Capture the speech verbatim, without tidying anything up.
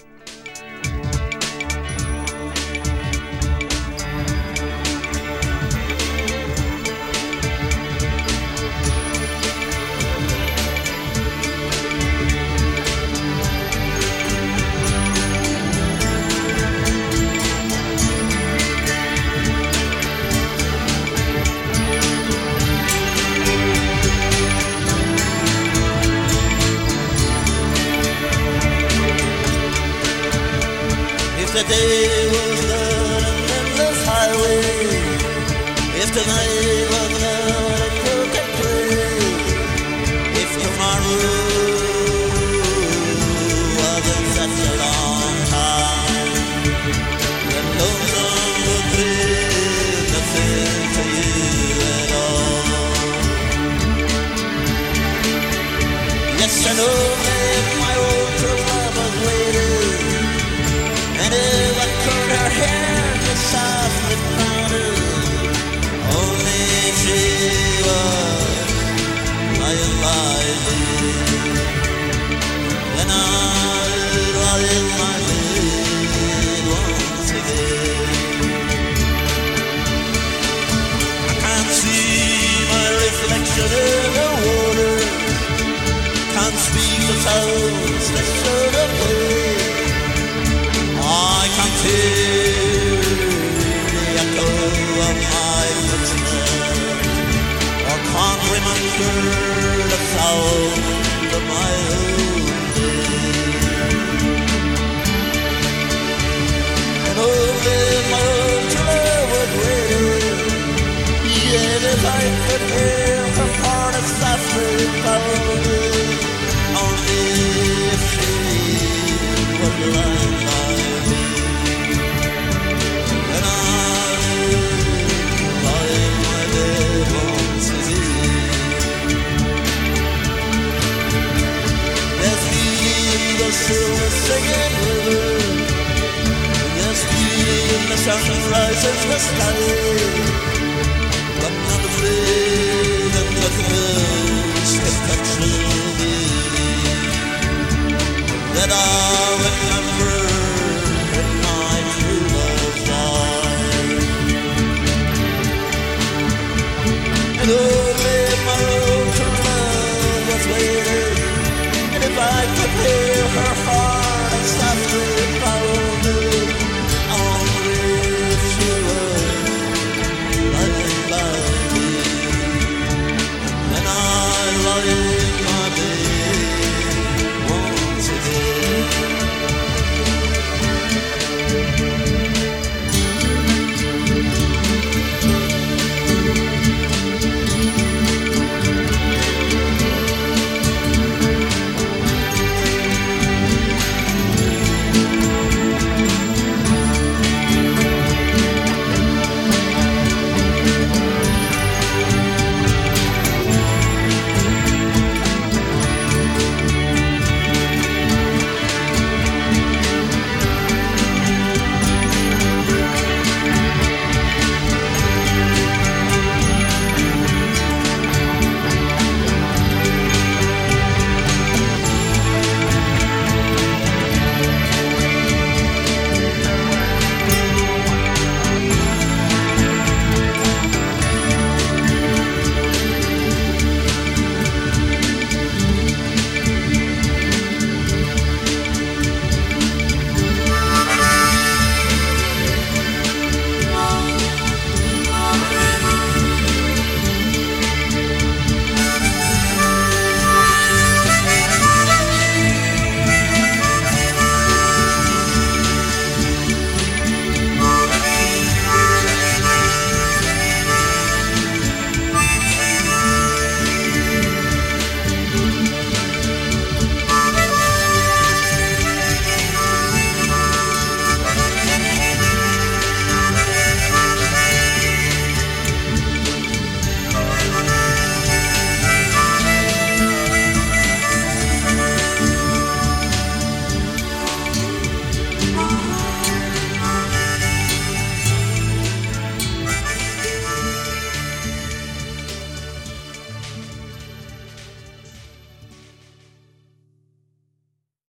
The day was not an endless highway, if tonight was not a perfect way, if tomorrow wasn't such a long time, then lonesome would bring nothing to you at all. Yes, I know that my old true love was waiting, and if I curled her hair just softly powdered, only she was my Eliza. Then I'd lie in my bed once again. I can't see my reflection in the water, can't speak the sounds that should have played. I can't hear the echo of my footsteps, or can't remember the sound of my own day. And oh, if my own true love was waiting, yet if I could hear her heart as softly pounding, only if she was lying by me. And I lie in my bed once again. There's me, the silver singing river, there's me in the sunrise in the sky, but not afraid that nothing else can touch me, that I